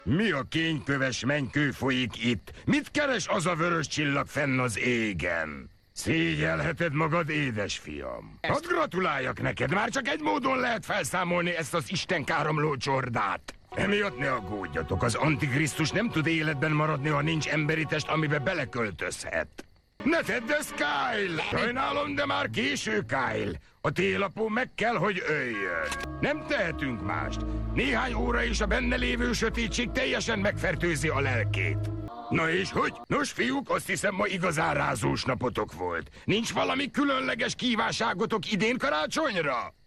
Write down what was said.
Mi a kényköves mennykő folyik itt? Mit keres az a vörös csillag fenn az égen? Szégyelheted magad, édesfiam. Hadd gratuláljak neked, már csak egy módon lehet felszámolni ezt az istenkáromló csordát. Emiatt ne aggódjatok, az Antikrisztus nem tud életben maradni, ha nincs emberi test, amibe beleköltözhet. Ne tedd ezt, Kyle! Sajnálom, de már késő, Kyle. A télapó meg kell, hogy öljön. Nem tehetünk mást. Néhány óra és a benne lévő sötétség teljesen megfertőzi a lelkét. Na és hogy? Nos, fiúk, azt hiszem, ma igazán rázós napotok volt. Nincs valami különleges kívánságotok idén karácsonyra?